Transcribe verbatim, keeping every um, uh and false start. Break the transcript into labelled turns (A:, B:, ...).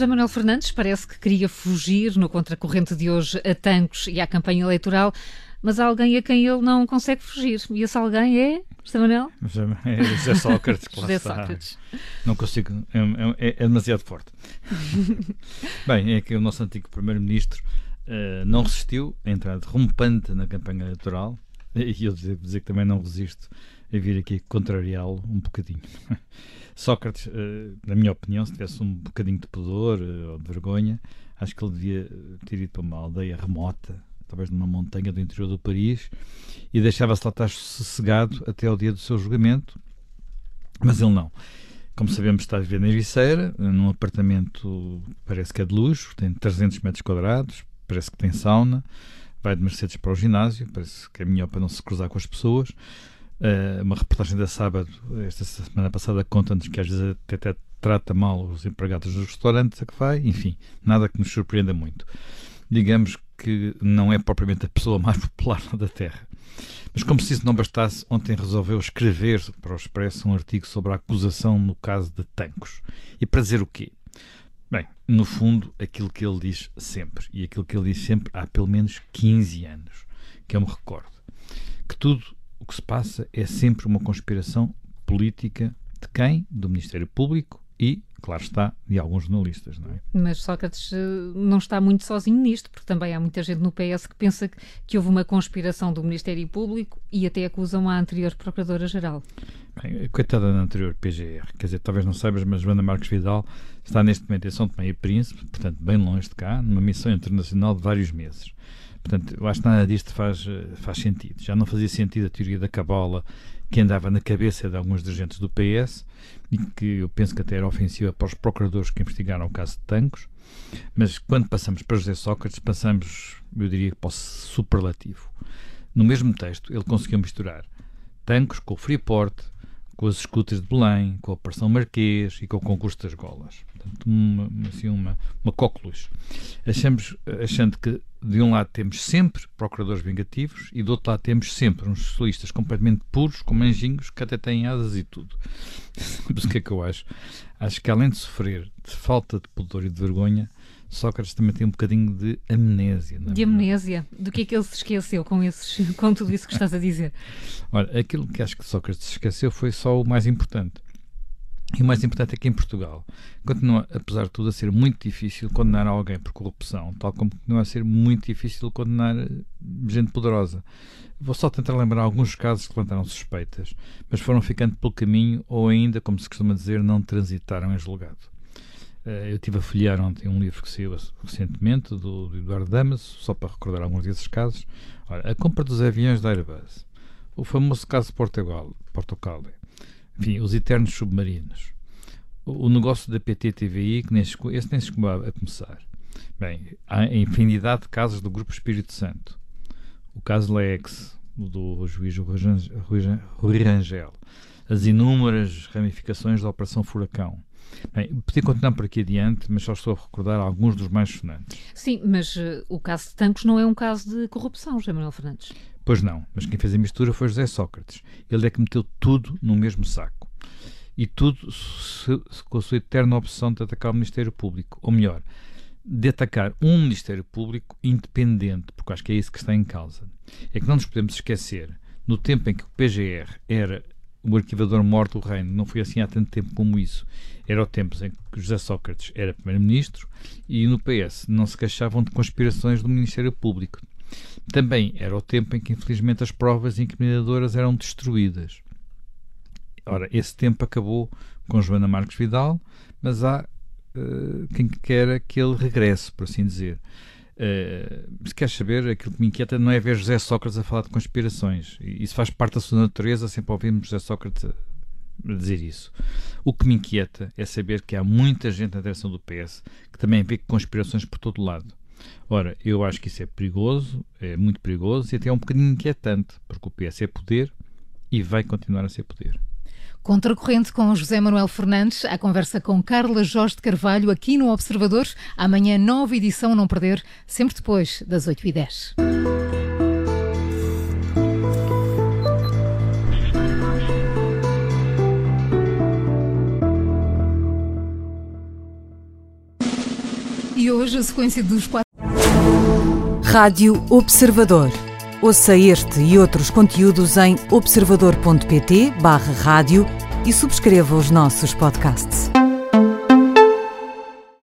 A: José Manuel Fernandes parece que queria fugir no contracorrente de hoje a Tancos e à campanha eleitoral, mas há alguém a quem ele não consegue fugir. E esse alguém é, José Manuel?
B: É José Sócrates.
A: José Sócrates.
B: Não consigo, é, é, é demasiado forte. Bem, é que o nosso antigo primeiro-ministro uh, não resistiu a entrar derrompante na campanha eleitoral, e eu devo dizer que também não resisto a vir aqui contrariá-lo um bocadinho. Sócrates, uh, na minha opinião, se tivesse um bocadinho de pudor uh, ou de vergonha, acho que ele devia ter ido para uma aldeia remota, talvez numa montanha do interior do Paris, e deixava-se lá estar sossegado até ao dia do seu julgamento, mas ele não. Como sabemos, está a viver na Ericeira, num apartamento, parece que é de luxo, tem trezentos metros quadrados, parece que tem sauna, vai de Mercedes para o ginásio, parece que é melhor para não se cruzar com as pessoas. Uh, uma reportagem da Sábado, esta semana passada, conta-nos que às vezes até, até trata mal os empregados dos restaurantes a que vai, enfim, nada que nos surpreenda muito. Digamos que não é propriamente a pessoa mais popular da Terra. Mas como se isso não bastasse, ontem resolveu escrever para o Expresso um artigo sobre a acusação no caso de Tancos. E para dizer o quê? Bem, no fundo, aquilo que ele diz sempre, e aquilo que ele diz sempre há pelo menos quinze anos, que eu me recordo, que tudo o que se passa é sempre uma conspiração política de quem? Do Ministério Público e, claro está, de alguns jornalistas, não é?
A: Mas Sócrates não está muito sozinho nisto, porque também há muita gente no P S que pensa que, que houve uma conspiração do Ministério Público e até acusam a anterior Procuradora-Geral.
B: Bem, coitada da anterior P G R, quer dizer, talvez não saibas, mas Joana Marques Vidal está neste momento em São Tomé e Príncipe, portanto, bem longe de cá, numa missão internacional de vários meses. Portanto, eu acho que nada disto faz, faz sentido. Já não fazia sentido a teoria da cabala que andava na cabeça de alguns dirigentes do P S e que eu penso que até era ofensiva para os procuradores que investigaram o caso de Tancos, mas quando passamos para José Sócrates, passamos, eu diria, para o superlativo. No mesmo texto, ele conseguiu misturar Tancos com o Freeport, com as escutas de Belém, com a Operação Marquês e com o concurso das golas. Portanto, uma, assim, uma, uma coqueluche. Achamos, achando que de um lado temos sempre procuradores vingativos e do outro lado temos sempre uns socialistas completamente puros, com anjinhos, que até têm asas e tudo. Mas o que é que eu acho? Acho que além de sofrer de falta de pudor e de vergonha, Sócrates também tem um bocadinho de amnésia. Não é?
A: De amnésia? Do que é que ele se esqueceu com, esses, com tudo isso que estás a dizer?
B: Olha, aquilo que acho que Sócrates se esqueceu foi só o mais importante. E o mais importante é que em Portugal continua, apesar de tudo, a ser muito difícil condenar alguém por corrupção, tal como continua a ser muito difícil condenar gente poderosa. Vou só tentar lembrar alguns casos que levantaram suspeitas, mas foram ficando pelo caminho ou ainda, como se costuma dizer, não transitaram em julgado. Eu estive a folhear ontem um livro que saiu recentemente, do, do Eduardo Damaso, só para recordar alguns desses casos. Ora, a compra dos aviões da Airbus, o famoso caso de Portugal, Portugal, enfim, os eternos submarinos, o, o negócio da P T T V I, que nem, esse nem se chegou a começar. Bem, há a infinidade de casos do Grupo Espírito Santo. O caso Lex, do juiz Rui Rangel, as inúmeras ramificações da Operação Furacão. Bem, podia continuar por aqui adiante, mas só estou a recordar alguns dos mais sonantes.
A: Sim, mas uh, o caso de Tancos não é um caso de corrupção, José Manuel Fernandes.
B: Pois não, mas quem fez a mistura foi José Sócrates. Ele é que meteu tudo no mesmo saco. E tudo se, se, com a sua eterna obsessão de atacar o Ministério Público. Ou melhor, de atacar um Ministério Público independente, porque acho que é isso que está em causa. É que não nos podemos esquecer, no tempo em que o P G R era o arquivador morto do reino, não foi assim há tanto tempo como isso, era o tempo em que José Sócrates era primeiro-ministro e no P S não se queixavam de conspirações do Ministério Público. Também era o tempo em que, infelizmente, as provas incriminadoras eram destruídas. Ora, esse tempo acabou com Joana Marques Vidal, mas há uh, quem queira que ele regresse, por assim dizer. Uh, se queres saber, aquilo que me inquieta não é ver José Sócrates a falar de conspirações. Isso faz parte da sua natureza, sempre ouvimos José Sócrates a dizer isso. O que me inquieta é saber que há muita gente na direção do P S que também vê conspirações por todo lado. Ora, eu acho que isso é perigoso, é muito perigoso e até é um bocadinho inquietante, porque o P S é poder e vai continuar a ser poder.
C: Contracorrente com José Manuel Fernandes, a conversa com Carla Jorge de Carvalho aqui no Observador. Amanhã, nova edição, não perder, sempre depois das oito e dez. E hoje a sequência dos quatro...
D: Rádio Observador. Ouça este e outros conteúdos em observador ponto pt barra rádio e subscreva os nossos podcasts.